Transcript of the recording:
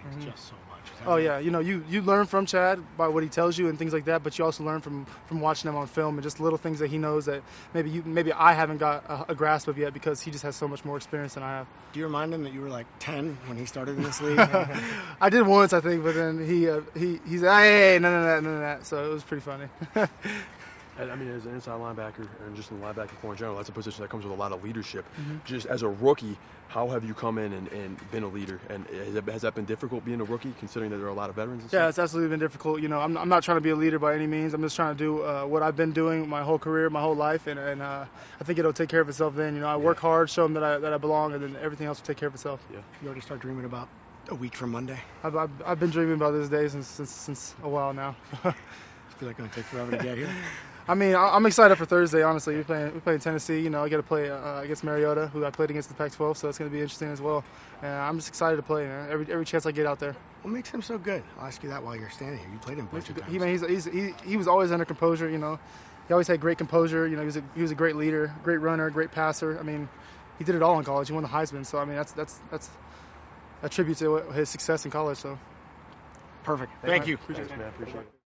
just so much. Oh yeah, you learn from Chad by what he tells you and things like that, but you also learn from watching him on film and just little things that he knows that maybe I haven't got a grasp of yet because he just has so much more experience than I have. Do you remind him that you were like 10 when he started in this league? I did once, I think, but then he's hey, none of that. So it was pretty funny. I mean, as an inside linebacker and just in the linebacking corps in general, that's a position that comes with a lot of leadership. Just as a rookie, how have you come in and been a leader? And has that been difficult being a rookie, considering that there are a lot of veterans? And yeah, stuff? it's absolutely been difficult. I'm not trying to be a leader by any means. I'm just trying to do what I've been doing my whole career, my whole life, and I think it'll take care of itself then. I work hard, show them that I belong, and then everything else will take care of itself. Yeah. You already start dreaming about a week from Monday? I've been dreaming about this day since a while now. I feel like it's going to take forever to get here. I mean, I'm excited for Thursday, honestly. We're playing Tennessee. I got to play against Mariota, who I played against the Pac-12, so it's going to be interesting as well. And I'm just excited to play, man. Every chance I get out there. What makes him so good? I'll ask you that while you're standing here. You played him a bunch of times. He was always under composure. He always had great composure. He was a great leader, great runner, great passer. I mean, he did it all in college. He won the Heisman, so I mean that's a tribute to his success in college. So perfect. Thank you. Thanks, man. Appreciate it.